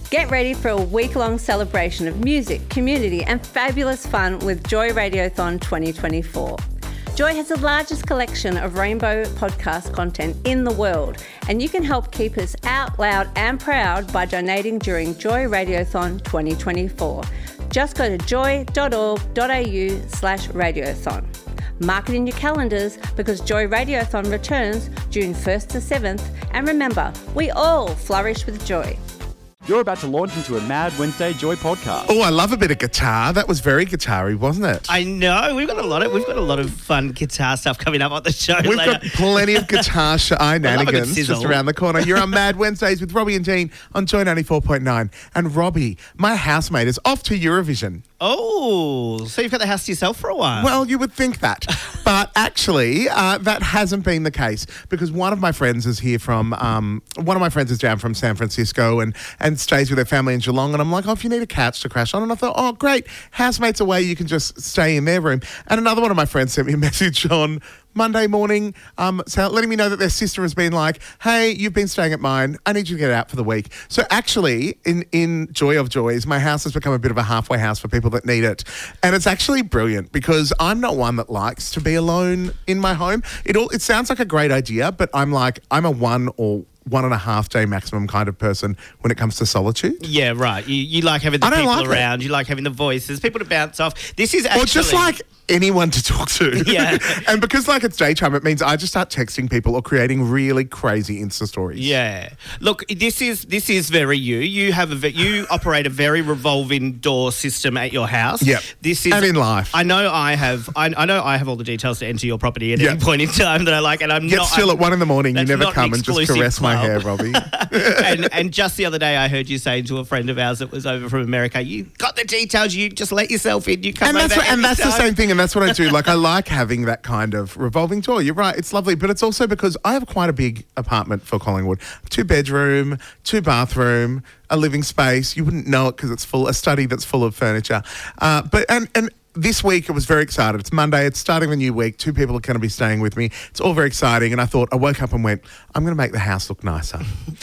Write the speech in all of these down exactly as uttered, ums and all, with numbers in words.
Get ready for a week-long celebration of music, community and fabulous fun with Joy Radiothon twenty twenty-four. Joy has the largest collection of rainbow podcast content in the world, and you can help keep us out loud and proud by donating during Joy Radiothon twenty twenty-four. Just go to joy.org.au slash radiothon. Mark it in your calendars because Joy Radiothon returns June first to seventh, and remember, we all flourish with joy. You're about to launch into a Mad Wednesday Joy podcast. Oh, I love a bit of guitar. That was very guitar-y, wasn't it? I know. We've got a lot of we've got a lot of fun guitar stuff coming up on the show We've later. got plenty of guitar shenanigans just around the corner. You're on Mad Wednesdays with Robbie and Dean on Joy ninety-four point nine. And Robbie, my housemate, is off to Eurovision. Oh, so you've got the house to yourself for a while. Well, you would think that. But actually, uh, that hasn't been the case because one of my friends is here from, um, one of my friends is down from San Francisco and, and stays with their family in Geelong. And I'm like, oh, if you need a couch to crash on. And I thought, oh, great, housemates away, you can just stay in their room. And another one of my friends sent me a message on Monday morning, um, so letting me know that their sister has been like, hey, you've been staying at mine. I need you to get out for the week. So actually, in, in Joy of Joys, my house has become a bit of a halfway house for people that need it. And it's actually brilliant because I'm not one that likes to be alone in my home. It all it sounds like a great idea, but I'm like, I'm a one or one and a half day maximum kind of person when it comes to solitude. Yeah, right. You, you like having the I don't people like around. it. You like having the voices, people to bounce off. This is actually... Or just like anyone to talk to. Yeah. And because like it's daytime, it means I just start texting people or creating really crazy Insta stories. Yeah. Look, this is this is very you. You have a ve- you operate a very revolving door system at your house. Yep. This is And in life. I know I have I, I know I have all the details to enter your property at Yep. any point in time that I like, and I'm Yet not still I'm, at one in the morning, you that's never not come an and just exclusive caress my club. hair, Robbie. and and just the other day I heard you saying to a friend of ours that was over from America, you got the details, you just let yourself in, you come And that's over what, and that's the anytime. same thing, and that's what I do. Like I like having that kind of revolving door. You're right, it's lovely, but it's also because I have quite a big apartment for Collingwood. Two bedroom, two bathroom, a living space. You wouldn't know it because it's full, a study that's full of furniture. Uh, but and and. This week, I was very excited. It's Monday. It's starting the new week. Two people are going to be staying with me. It's all very exciting. And I thought, I woke up and went, I'm going to make the house look nicer.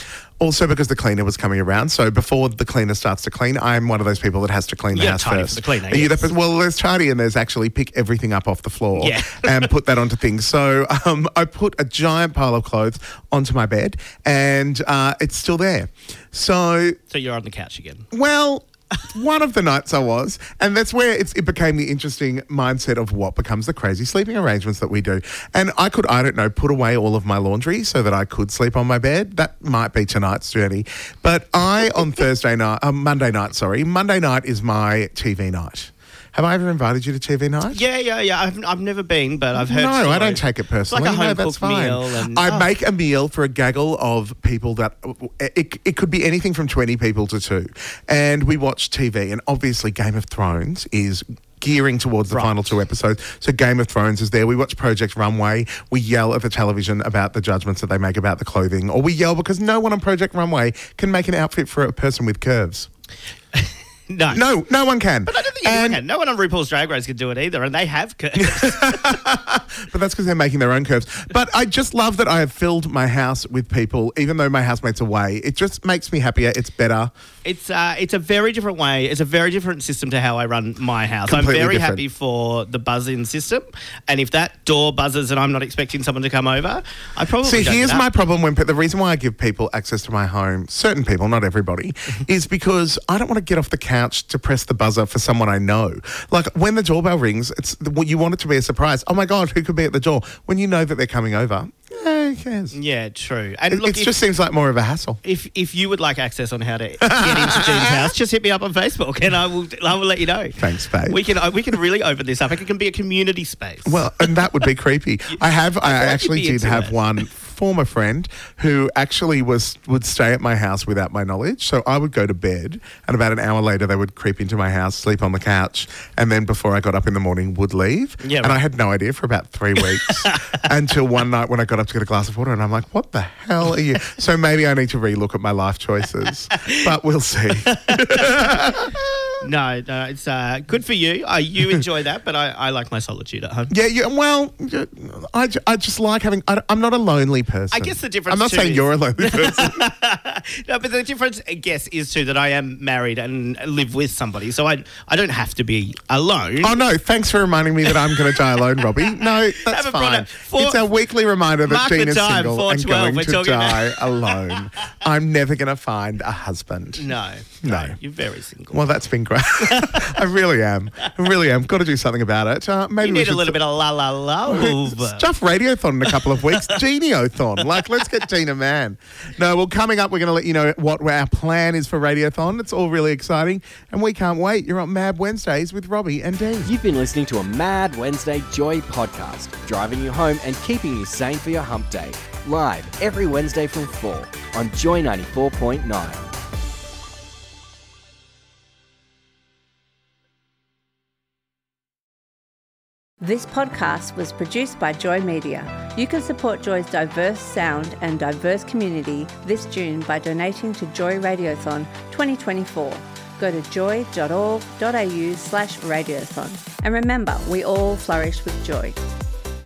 Also because the cleaner was coming around. So before the cleaner starts to clean, I'm one of those people that has to clean the You're house tidy first. for the cleaner, Are you yes. that- well, there's tidy and there's actually pick everything up off the floor Yeah. and put that onto things. So um, I put a giant pile of clothes onto my bed and uh, it's still there. So, So you're on the couch again. well... One of the nights I was, and that's where it's, it became the interesting mindset of what becomes the crazy sleeping arrangements that we do. And I could, I don't know, put away all of my laundry so that I could sleep on my bed. That might be tonight's journey. But I, on Thursday night, uh, Monday night, sorry, Monday night is my T V night. Have I ever invited you to T V night? Yeah, yeah, yeah. I've, I've never been, but I've heard No, stories. I don't take it personally. It's like a No, that's home-cooked fine. meal. And, I oh. make a meal for a gaggle of people that it, it could be anything from twenty people to two. And we watch T V, and obviously Game of Thrones is gearing towards the Right. final two episodes. So Game of Thrones is there. We watch Project Runway. We yell at the television about the judgments that they make about the clothing, or we yell because no one on Project Runway can make an outfit for a person with curves. No. No, no one can. But I don't think And- anyone can. No one on RuPaul's Drag Race can do it either, and they have curves. But that's because they're making their own curves. But I just love that I have filled my house with people, even though my housemate's away. It just makes me happier. It's better. It's uh, it's a very different way. It's a very different system to how I run my house. Completely I'm very different. happy for the buzz-in system, and if that door buzzes and I'm not expecting someone to come over, I probably See, don't here's get up. my problem when the reason why I give people access to my home, certain people, not everybody, is because I don't want to get off the couch to press the buzzer for someone I know. Like when the doorbell rings, it's well, you want it to be a surprise. Oh my God, who could be at the door? When you know that they're coming over, eh, who cares? Yeah, true. And It, look, it if, just seems like more of a hassle. if if you would like access on how to get into Dean's house, just hit me up on Facebook, and I will I will let you know. Thanks, babe. We can uh, we can really open this up. It can be a community space. Well, and that would be creepy. I have. I like you'd actually be did into have it. one former friend who actually was would stay at my house without my knowledge. So I would go to bed, and about an hour later, they would creep into my house, sleep on the couch, and then before I got up in the morning, would leave. Yeah, and right. I had no idea for about three weeks until one night when I got up to get a glass of water, and I'm like, "What the hell are you?" So maybe I need to relook at my life choices, but we'll see. No, no, it's uh, good for you. Uh, you enjoy that, but I, I like my solitude at home. Yeah, yeah. Well, I, ju- I just like having. I, I'm not a lonely person. I guess the difference. I'm not too saying is- you're a lonely person. No, but the difference, I guess, is too that I am married and live with somebody, so I I don't have to be alone. Oh no! Thanks for reminding me that I'm going to die alone, Robbie. No, that's Haven't brought fine. up four- It's our weekly reminder that Mark the Dean is time, single four and twelve, going we're to talking about- die alone. I'm never going to find a husband. No, No. you're very single. Well, that's been great. I really am. I really am. Got to do something about it. Uh, maybe you we need a should little bit of la la love. Stuff Radiothon in a couple of weeks. Geniothon. Like, let's get Gina Man. No, well, coming up, we're going to let you know what our plan is for Radiothon. It's all really exciting, and we can't wait. You're on Mad Wednesdays with Robbie and Dean. You've been listening to a Mad Wednesday Joy podcast, driving you home and keeping you sane for your hump day. Live every Wednesday from four on Joy ninety-four point nine. This podcast was produced by Joy Media. You can support Joy's diverse sound and diverse community this June by donating to Joy Radiothon twenty twenty-four. Go to joy.org.au slash radiothon. And remember, we all flourish with joy.